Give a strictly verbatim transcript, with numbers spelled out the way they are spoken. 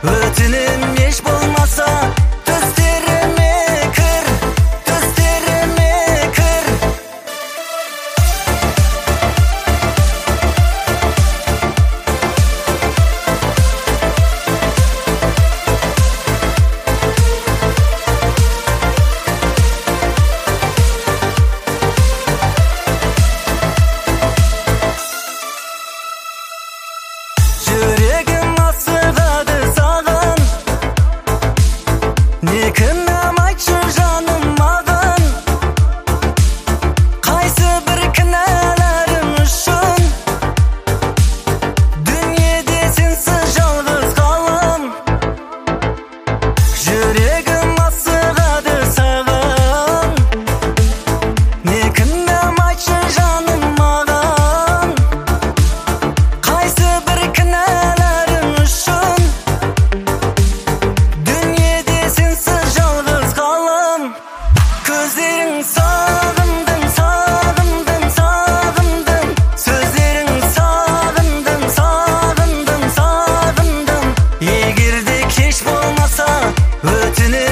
Өтінім еш болмаса, түстеріме кір, түстеріме кір. Жүрегім асығады саған, не кінәм айтшы жаным маған. Қайсы бір кінәларым үшін дүниеде сенсіз жалғыз қалам. Жүрегім асығады саған, не кінәм айтшы жаным маған. Қайсы бір кінәларым үшін дүниеде сенсіз жалғыз қалам. Көздерің сағындым, сағындым, сағындым. Сөздерің сағындым, сағындым, сағындым. Егер де кеш болмаса, өтінем